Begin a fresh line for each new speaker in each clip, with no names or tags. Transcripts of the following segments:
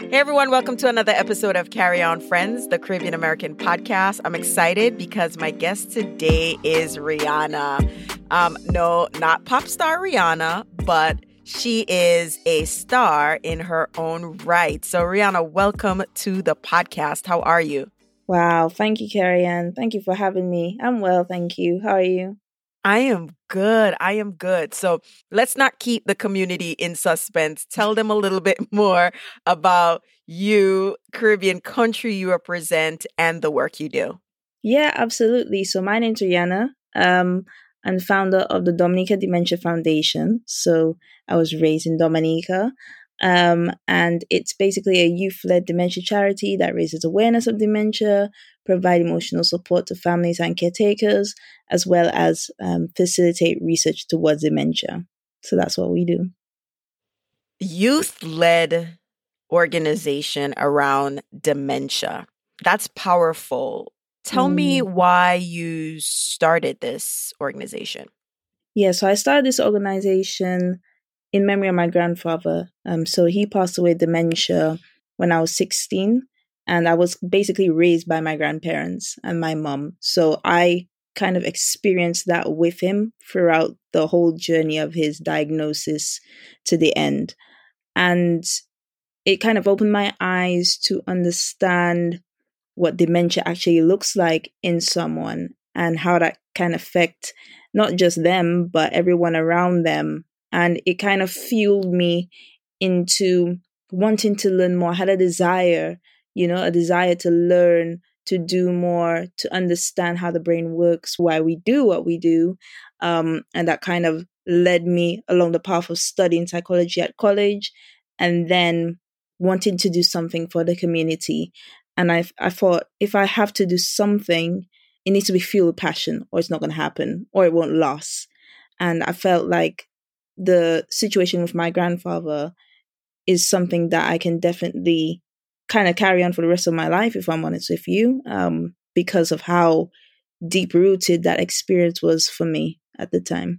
Hey everyone, welcome to another episode of Carry On Friends, the Caribbean American podcast. I'm excited because my guest today is Rihanna. No, not pop star Rihanna, but she is a star in her own right. So Rihanna, welcome to the podcast. How are you?
Wow, thank you, Carrie Ann. Thank you for having me. I'm well, thank you. How are you?
I am good. I am good. So let's not keep the community in suspense. Tell them a little bit more about you, Caribbean country you represent, and the work you do.
Yeah, absolutely. So my name's Rihanna. I'm founder of the Dominica Dementia Foundation. So I was raised in Dominica. And it's basically a youth-led dementia charity that raises awareness of dementia, provide emotional support to families and caretakers, as well as facilitate research towards dementia. So that's what we do.
Youth-led organization around dementia. That's powerful. Tell me why you started this organization.
Yeah, so I started this organization in memory of my grandfather. So he passed away dementia when I was 16, and I was basically raised by my grandparents and my mom. So I kind of experienced that with him throughout the whole journey of his diagnosis to the end. And it kind of opened my eyes to understand what dementia actually looks like in someone and how that can affect not just them, but everyone around them. And it kind of fueled me into wanting to learn more. I had a desire to learn, to do more, to understand how the brain works, why we do what we do. And that kind of led me along the path of studying psychology at college and then wanting to do something for the community. And I thought, if I have to do something, it needs to be fueled with passion, or it's not going to happen, or it won't last. And I felt like the situation with my grandfather is something that I can definitely kind of carry on for the rest of my life, if I'm honest with you, because of how deep rooted that experience was for me at the time.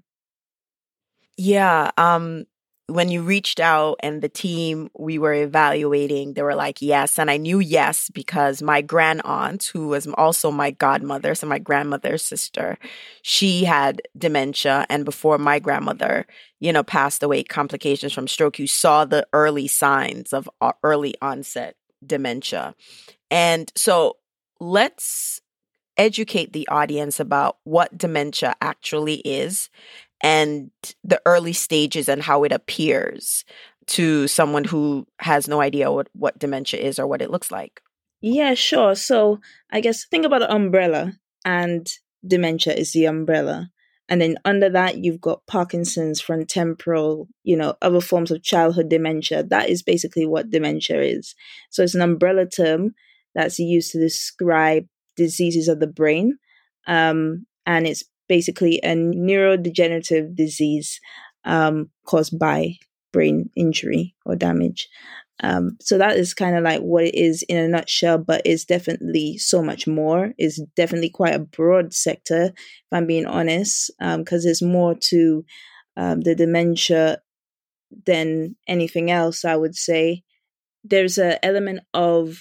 Yeah. When you reached out and the team we were evaluating, they were like, yes. And I knew yes because my grand aunt, who was also my godmother, so my grandmother's sister, she had dementia. And before my grandmother, passed away, complications from stroke, you saw the early signs of early onset dementia. And so let's educate the audience about what dementia actually is and the early stages and how it appears to someone who has no idea what dementia is or what it looks like.
Yeah, sure. So I guess think about the umbrella, and dementia is the umbrella. And then under that, you've got Parkinson's, frontotemporal, other forms of childhood dementia. That is basically what dementia is. So it's an umbrella term that's used to describe diseases of the brain. And it's basically a neurodegenerative disease caused by brain injury or damage. So that is kind of like what it is in a nutshell, but it's definitely so much more. It's definitely quite a broad sector, if I'm being honest, because there's more to the dementia than anything else, I would say. There's an element of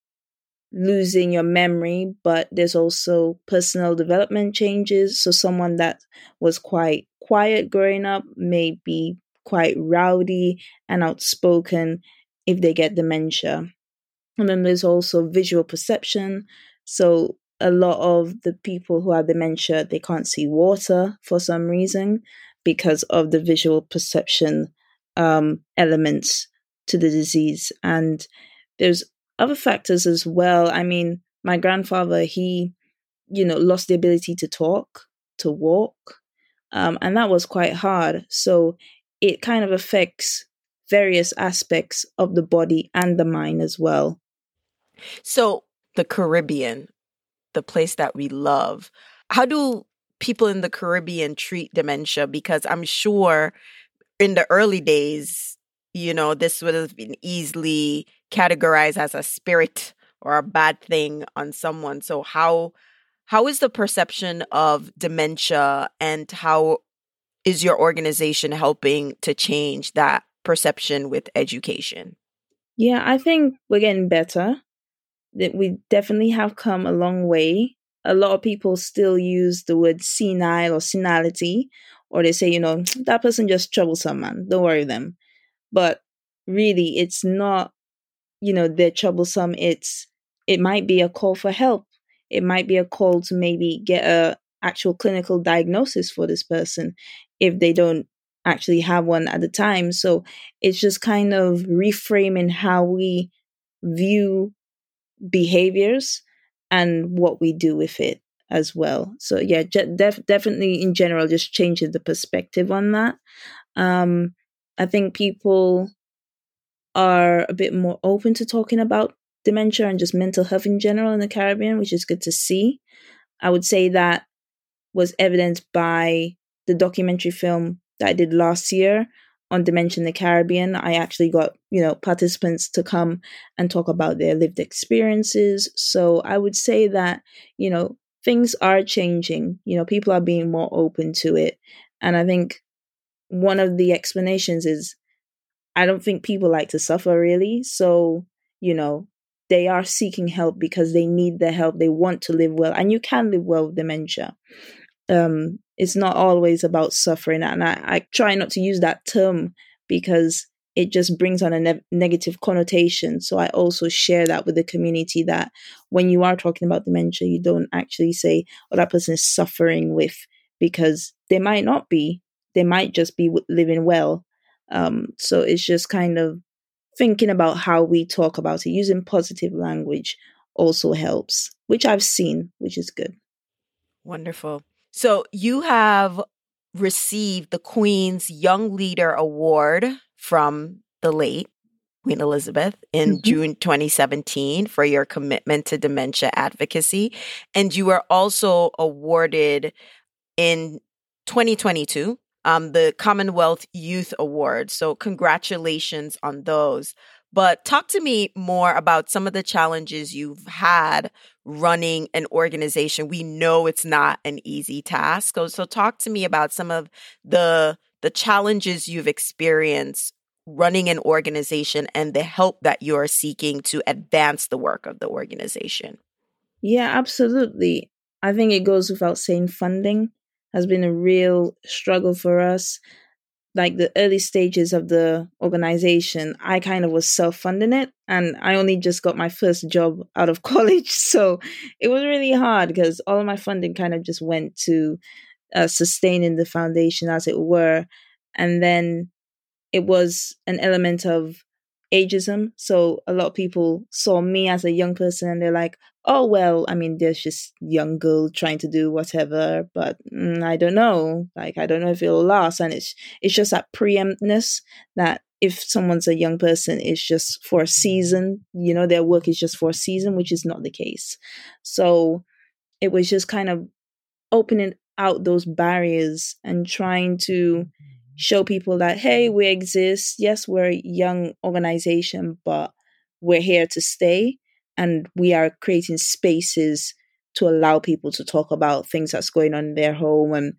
losing your memory, but there's also personal development changes. So someone that was quite quiet growing up may be quite rowdy and outspoken if they get dementia. And then there's also visual perception. So a lot of the people who have dementia, they can't see water for some reason because of the visual perception elements to the disease. And there's other factors as well. I mean, my grandfather, he, lost the ability to talk, to walk, and that was quite hard. So it kind of affects various aspects of the body and the mind as well.
So the Caribbean, the place that we love, how do people in the Caribbean treat dementia? Because I'm sure in the early days, this would have been easily categorized as a spirit or a bad thing on someone. So how is the perception of dementia, and how is your organization helping to change that perception with education?
Yeah, I think we're getting better. That we definitely have come a long way. A lot of people still use the word senile or senility, or they say, that person just troublesome, man. Don't worry them. But really, it's not, they're troublesome. It might be a call for help. It might be a call to maybe get a actual clinical diagnosis for this person if they don't actually have one at the time. So it's just kind of reframing how we view behaviors and what we do with it as well. So yeah, definitely in general, just changing the perspective on that. Um, I think people are a bit more open to talking about dementia and just mental health in general in the Caribbean, which is good to see. I would say that was evidenced by the documentary film that I did last year on dementia in the Caribbean. I actually got, participants to come and talk about their lived experiences. So I would say that, things are changing. People are being more open to it. And I think one of the explanations is I don't think people like to suffer really. So, you know, they are seeking help because they need the help. They want to live well. And you can live well with dementia. It's not always about suffering. And I try not to use that term because it just brings on a negative connotation. So I also share that with the community that when you are talking about dementia, you don't actually say, oh, that person is suffering with, because they might not be. They might just be living well. So it's just kind of thinking about how we talk about it, using positive language also helps, which I've seen, which is good.
Wonderful. So you have received the Queen's Young Leader Award from the late Queen Elizabeth in June 2017 for your commitment to dementia advocacy. And you were also awarded in 2022 the Commonwealth Youth Award. So congratulations on those. But talk to me more about some of the challenges you've had running an organization. We know it's not an easy task. So talk to me about some of the challenges you've experienced running an organization and the help that you're seeking to advance the work of the organization.
Yeah, absolutely. I think it goes without saying funding has been a real struggle for us. Like the early stages of the organization, I kind of was self-funding it, and I only just got my first job out of college. So it was really hard because all of my funding kind of just went to sustaining the foundation, as it were. And then it was an element of ageism. So a lot of people saw me as a young person and they're like, oh, well, I mean, there's just young girl trying to do whatever, but I don't know. Like, I don't know if it'll last. And it's just that preemptness that if someone's a young person, it's just for a season, their work is just for a season, which is not the case. So it was just kind of opening out those barriers and trying to show people that, hey, we exist. Yes, we're a young organization, but we're here to stay. And we are creating spaces to allow people to talk about things that's going on in their home and,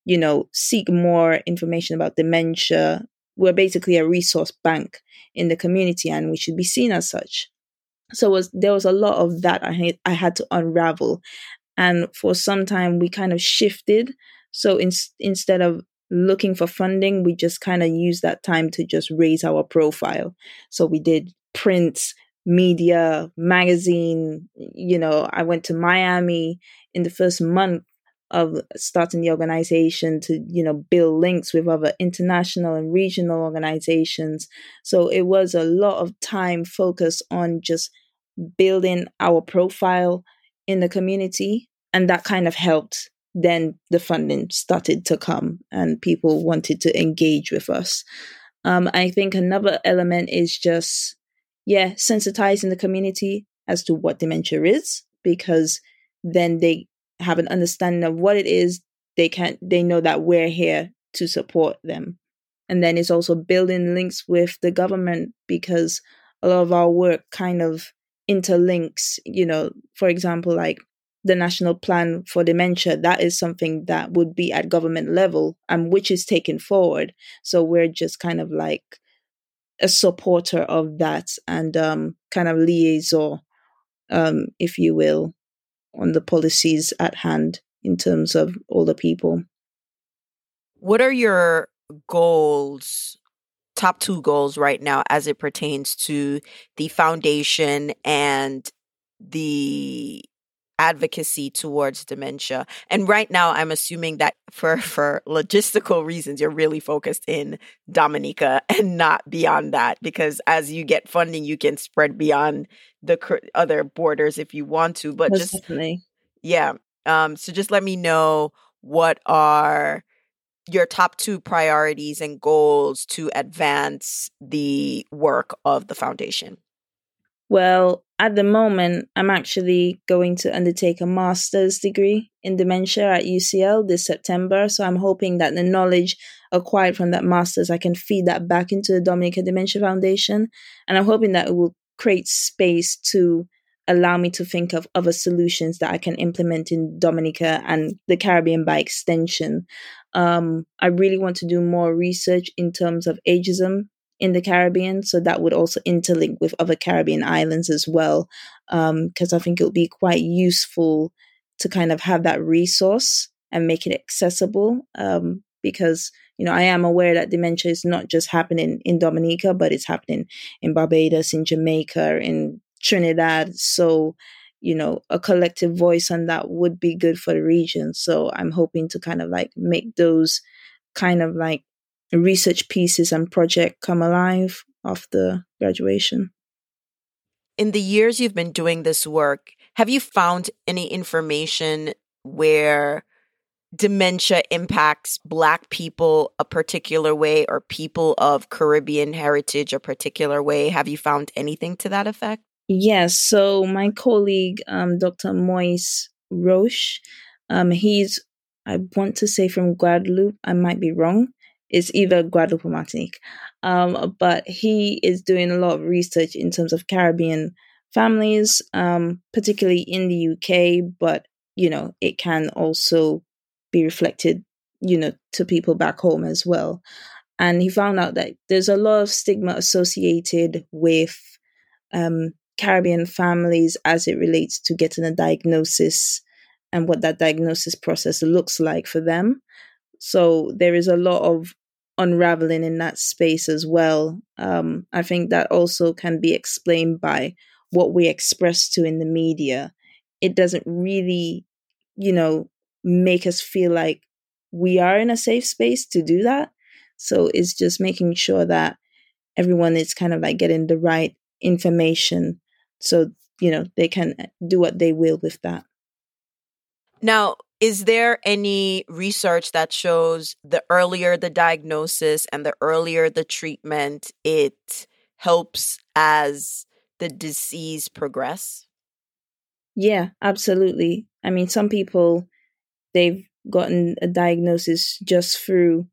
seek more information about dementia. We're basically a resource bank in the community and we should be seen as such. So there was a lot of that I had to unravel. And for some time, we kind of shifted. So instead of looking for funding, we just kind of used that time to just raise our profile. So we did print, media, magazine. I went to Miami in the first month of starting the organization to, build links with other international and regional organizations. So it was a lot of time focused on just building our profile in the community, and that kind of helped. Then the funding started to come and people wanted to engage with us. I think another element is just, sensitizing the community as to what dementia is, because then they have an understanding of what it is. They know that we're here to support them. And then it's also building links with the government, because a lot of our work kind of interlinks, for example, like the national plan for dementia, that is something that would be at government level and which is taken forward. So we're just kind of like a supporter of that and kind of liaison, if you will, on the policies at hand in terms of older people.
What are your goals, top two goals right now as it pertains to the foundation and the advocacy towards dementia? And right now, I'm assuming that for logistical reasons, you're really focused in Dominica and not beyond that, because as you get funding, you can spread beyond the other borders if you want to. But
Most
just,
definitely.
yeah. So just let me know what are your top two priorities and goals to advance the work of the foundation.
Well, at the moment, I'm actually going to undertake a master's degree in dementia at UCL this September. So I'm hoping that the knowledge acquired from that master's, I can feed that back into the Dominica Dementia Foundation. And I'm hoping that it will create space to allow me to think of other solutions that I can implement in Dominica and the Caribbean by extension. I really want to do more research in terms of ageism in the Caribbean. So that would also interlink with other Caribbean islands as well, because I think it would be quite useful to kind of have that resource and make it accessible. Because, I am aware that dementia is not just happening in Dominica, but it's happening in Barbados, in Jamaica, in Trinidad. So, a collective voice on that would be good for the region. So I'm hoping to kind of like make those kind of like research pieces and project come alive after graduation.
In the years you've been doing this work, have you found any information where dementia impacts Black people a particular way or people of Caribbean heritage a particular way? Have you found anything to that effect?
Yes. So my colleague, Dr. Moise Roche, he's, I want to say from Guadeloupe. I might be wrong. It's either Guadeloupe or Martinique. But he is doing a lot of research in terms of Caribbean families, particularly in the UK, but, it can also be reflected, to people back home as well. And he found out that there's a lot of stigma associated with Caribbean families as it relates to getting a diagnosis and what that diagnosis process looks like for them. So there is a lot of unraveling in that space as well. I think that also can be explained by what we express to in the media. It doesn't really, make us feel like we are in a safe space to do that. So it's just making sure that everyone is kind of like getting the right information so, they can do what they will with that.
Now, is there any research that shows the earlier the diagnosis and the earlier the treatment, it helps as the disease progress?
Yeah, absolutely. I mean, some people, they've gotten a diagnosis just through,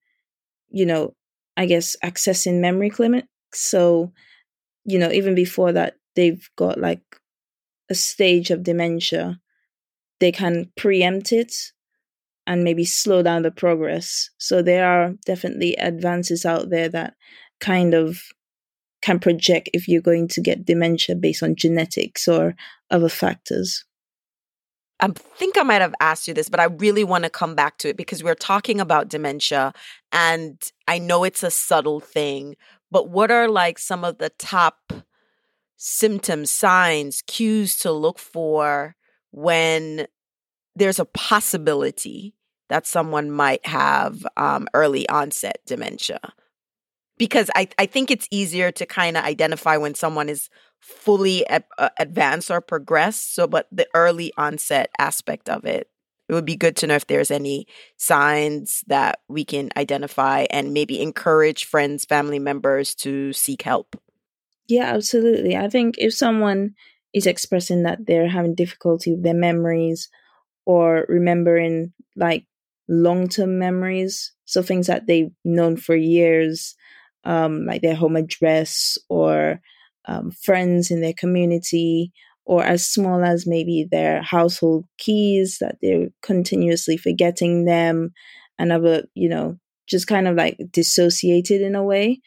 I guess, accessing memory clinics. So, even before that, they've got like a stage of dementia. They can preempt it and maybe slow down the progress. So there are definitely advances out there that kind of can project if you're going to get dementia based on genetics or other factors.
I think I might have asked you this, but I really want to come back to it because we're talking about dementia and I know it's a subtle thing, but what are like some of the top symptoms, signs, cues to look for when there's a possibility that someone might have early onset dementia? Because I think it's easier to kind of identify when someone is fully advanced or progressed. So, but the early onset aspect of it, it would be good to know if there's any signs that we can identify and maybe encourage friends, family members to seek help.
Yeah, absolutely. I think if someone is expressing that they're having difficulty with their memories or remembering like long-term memories, so things that they've known for years, like their home address or friends in their community, or as small as maybe their household keys that they're continuously forgetting them and other, just kind of like dissociated in a way.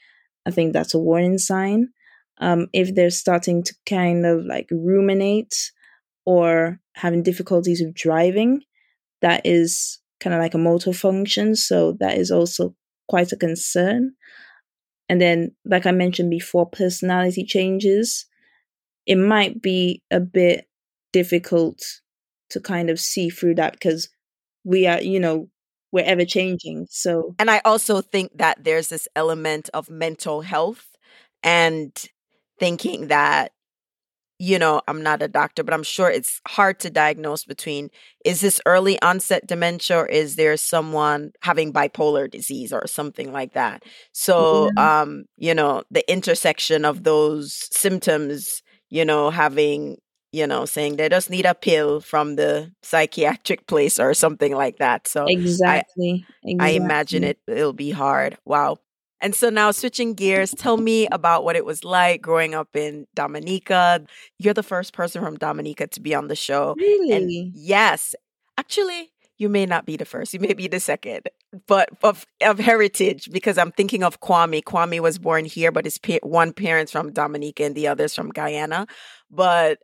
I think that's a warning sign. If they're starting to kind of like ruminate or having difficulties with driving, that is kind of like a motor function. So that is also quite a concern. And then, like I mentioned before, personality changes. It might be a bit difficult to kind of see through that because we are, we're ever changing. So,
And I also think that there's this element of mental health and thinking that, I'm not a doctor, but I'm sure it's hard to diagnose between, is this early onset dementia or is there someone having bipolar disease or something like that? So,
yeah,
the intersection of those symptoms, having, saying they just need a pill from the psychiatric place or something like that. So I,
exactly.
I imagine
Exactly.
it'll be hard. Wow. And so now switching gears, tell me about what it was like growing up in Dominica. You're the first person from Dominica to be on the show. And
Really?
yes, actually, you may not be the first. You may be the second, but of heritage, because I'm thinking of Kwame. Kwame was born here, but his one parent's from Dominica and the other's from Guyana. But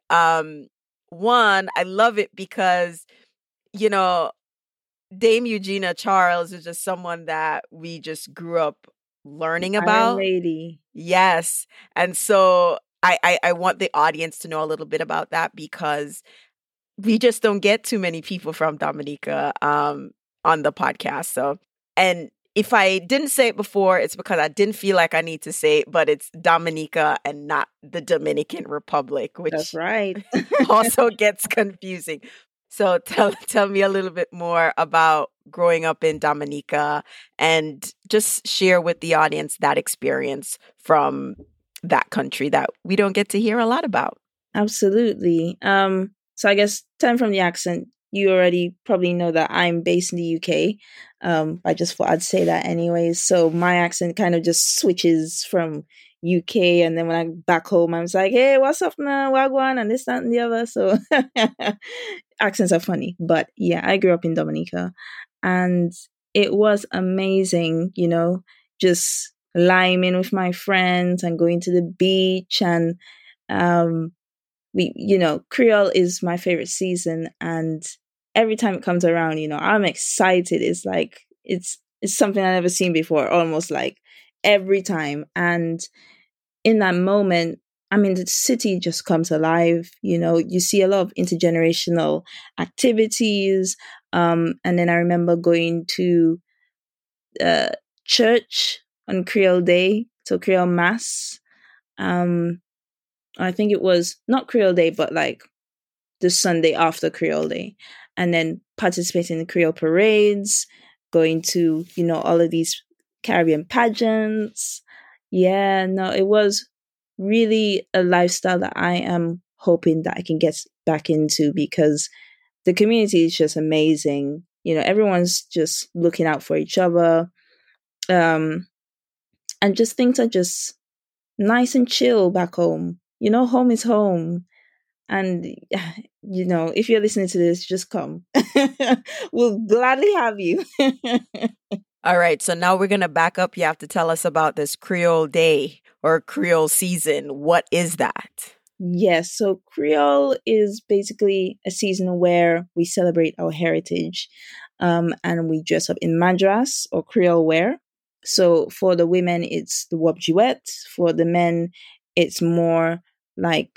one, I love it because, you know, Dame Eugenia Charles is just someone that we just grew up learning
Iron
about.
Lady.
Yes. And so I want the audience to know a little bit about that because we just don't get too many people from Dominica on the podcast. So, and if I didn't say it before, it's because I didn't feel like I need to say it, but it's Dominica and not the Dominican Republic,
That's
which
right.
also gets confusing. So tell me a little bit more about growing up in Dominica and just share with the audience that experience from that country that we don't get to hear a lot about.
Absolutely. So I guess time from the accent, you already probably know that I'm based in the UK. I just thought I'd say that anyways. So my accent kind of just switches from UK, and then when I'm back home, I'm just like, "Hey, what's up now, wagwan?" and this, that, and the other. So accents are funny, but yeah, I grew up in Dominica, and it was amazing. Just liming with my friends and going to the beach and um Creole is my favorite season, and every time it comes around, I'm excited. It's like it's something I've never seen before, almost like every time. And in that moment, I mean, the city just comes alive. You see a lot of intergenerational activities. And then I remember going to uh, church on Creole Day, so Creole Mass. Um, I think it was not Creole Day, but like the Sunday after Creole Day, and then participating in Creole parades, going to, all of these Caribbean pageants. Yeah, no, it was really a lifestyle that I am hoping that I can get back into because the community is just amazing. Everyone's just looking out for each other. And just things are just nice and chill back home. Home is home. And, if you're listening to this, just come. We'll gladly have you.
All right, so now we're going to back up. You have to tell us about this Creole Day or Creole season. What is that?
Yes, so Creole is basically a season where we celebrate our heritage, and we dress up in madras or Creole wear. So for the women, it's the wobjuet. For the men, it's more like,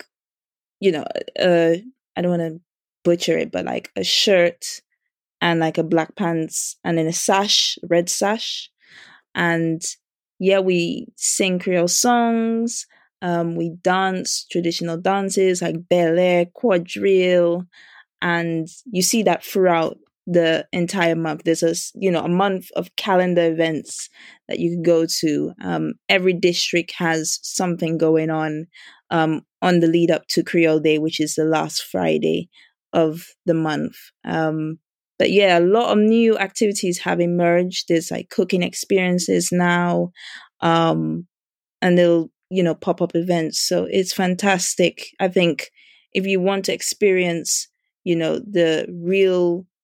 I don't want to butcher it, but like a shirt and like a black pants and then a sash, red sash. And yeah, we sing Creole songs. We dance traditional dances like ballet, quadrille, and you see that throughout the entire month. There's a month of calendar events that you can go to. Every district has something going on the lead up to Creole Day, which is the last Friday of the month. But yeah, a lot of new activities have emerged. There's like cooking experiences now, and they'll pop up events. So it's fantastic. I think if you want to experience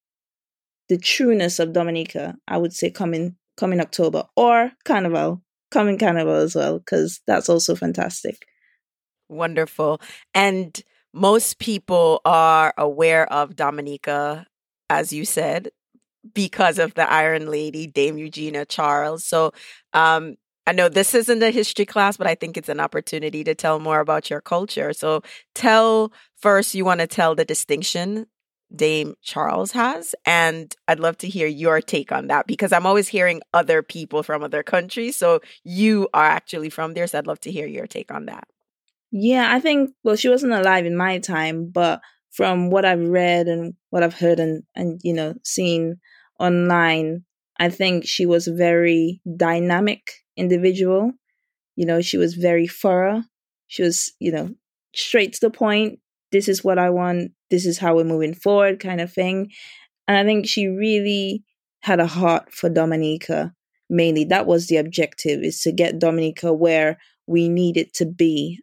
the trueness of Dominica, I would say come in October or Carnival. come in Carnival as well, because that's also fantastic.
Wonderful. And most people are aware of Dominica, as you said, because of the Iron Lady, Dame Eugenia Charles. So I know this isn't a history class, but I think it's an opportunity to tell more about your culture. So tell first, you want to tell the distinction Dame Charles has. And I'd love to hear your take on that because I'm always hearing other people from other countries. So you are actually from there. So I'd love to hear your take on that.
Yeah, I think, well, she wasn't alive in my time, but from what I've read and what I've heard and seen online, I think she was a very dynamic individual. She was very thorough. She was, straight to the point. This is what I want. This is how we're moving forward, kind of thing. And I think she really had a heart for Dominica. Mainly, that was the objective: is to get Dominica where we need it to be.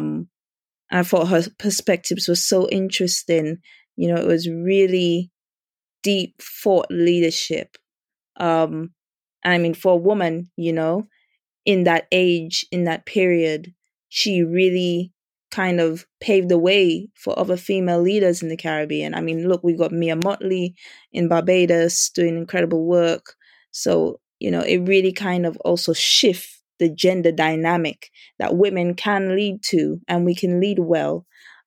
I thought her perspectives were so interesting. It was really deep thought leadership. I mean, for a woman, in that age, in that period, she really kind of paved the way for other female leaders in the Caribbean. I mean, look, we've got Mia Motley in Barbados doing incredible work. So, it really kind of also shift the gender dynamic that women can lead to, and we can lead well.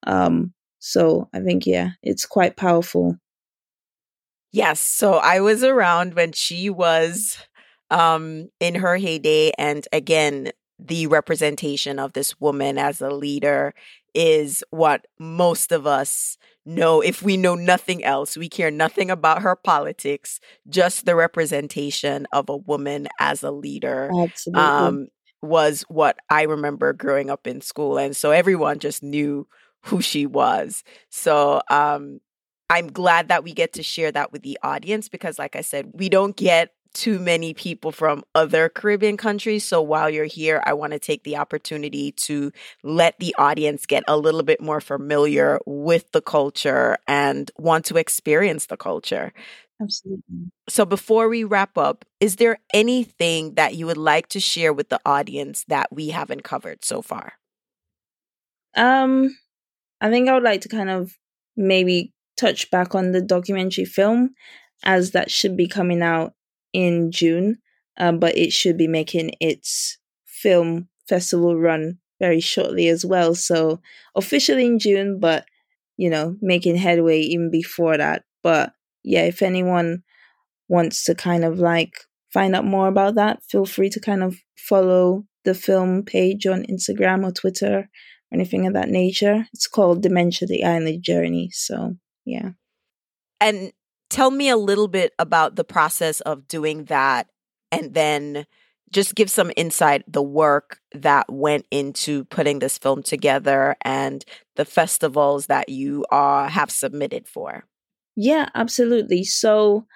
So I think, yeah, it's quite powerful.
Yes. So I was around when she was in her heyday. And again, the representation of this woman as a leader is what most of us know. If we know nothing else, we care nothing about her politics, just the representation of a woman as a leader
Absolutely.
was what I remember growing up in school. And so everyone just knew who she was. So I'm glad that we get to share that with the audience because, like I said, we don't get too many people from other Caribbean countries. So while you're here, I want to take the opportunity to let the audience get a little bit more familiar with the culture and want to experience the culture.
Absolutely.
So before we wrap up, is there anything that you would like to share with the audience that we haven't covered so far?
I think I would like to kind of maybe touch back on the documentary film, as that should be coming out in June, but it should be making its film festival run very shortly as well. So officially in June, but making headway even before that. But yeah, if anyone wants to kind of like find out more about that, feel free to kind of follow the film page on Instagram or Twitter or anything of that nature. It's called Dementia: The Island Journey. So yeah.
And tell me a little bit about the process of doing that and then just give some insight, the work that went into putting this film together and the festivals that you have submitted for.
Yeah, absolutely. So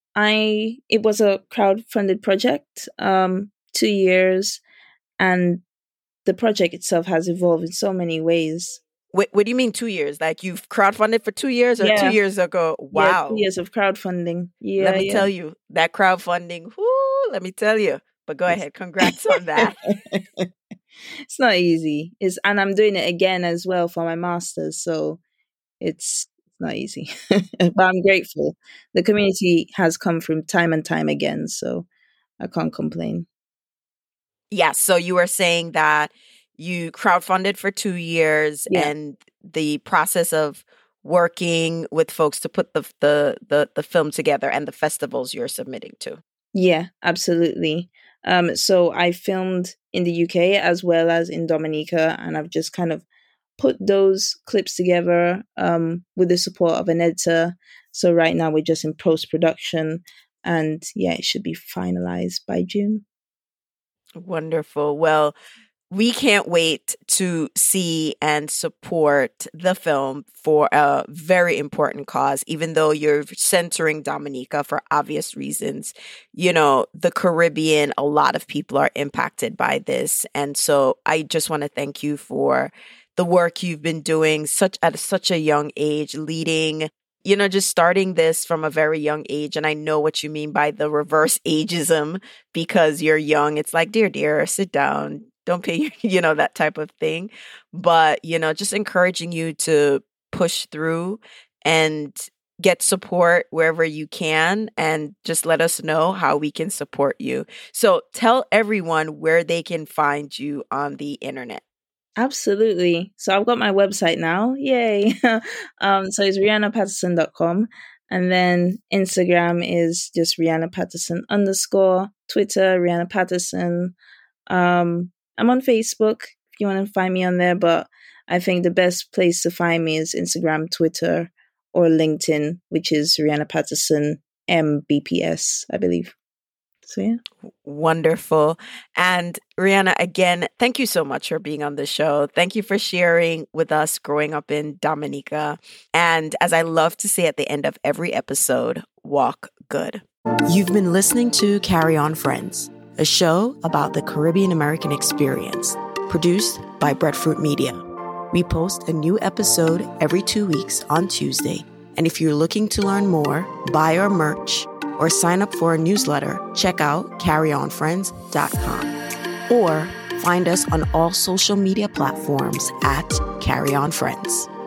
it was a crowd-funded project, 2 years, and the project itself has evolved in so many ways.
What do you mean 2 years? Like you've crowdfunded for 2 years or
Yeah,
2 years ago?
yeah,
Wow.
2 years of crowdfunding.
Let
Yeah,
me
yeah.
tell you, that crowdfunding, whoo, let me tell you. But go ahead, congrats on that.
It's not easy. And I'm doing it again as well for my master's, so it's not easy. But I'm grateful. The community has come from time and time again, so I can't complain.
Yes. So you were saying that you crowdfunded for 2 years
Yeah.
and the process of working with folks to put the film together and the festivals you're submitting to.
Yeah, absolutely. So I filmed in the UK as well as in Dominica, and I've just kind of put those clips together with the support of an editor. So right now we're just in post production, and yeah, it should be finalized by June.
Wonderful. Well, we can't wait to see and support the film for a very important cause, even though you're centering Dominica for obvious reasons. The Caribbean, a lot of people are impacted by this. And so I just want to thank you for the work you've been doing at such a young age, leading just starting this from a very young age. And I know what you mean by the reverse ageism because you're young. It's like, dear, sit down. Don't pay, that type of thing. But, just encouraging you to push through and get support wherever you can, and just let us know how we can support you. So tell everyone where they can find you on the internet.
Absolutely. So I've got my website now. Yay. So it's RihannaPatterson.com. And then Instagram is just RihannaPatterson _. Twitter, Rihanna Patterson. I'm on Facebook if you want to find me on there, but I think the best place to find me is Instagram, Twitter, or LinkedIn, which is Rihanna Patterson MBPS, I believe. So yeah.
Wonderful. And Rihanna, again, thank you so much for being on the show. Thank you for sharing with us growing up in Dominica. And as I love to say at the end of every episode, walk good. You've been listening to Carry On Friends, a show about the Caribbean American experience, produced by Breadfruit Media. We post a new episode every 2 weeks on Tuesday. And if you're looking to learn more, buy our merch, or sign up for a newsletter, check out carryonfriends.com. Or find us on all social media platforms at Carry On Friends.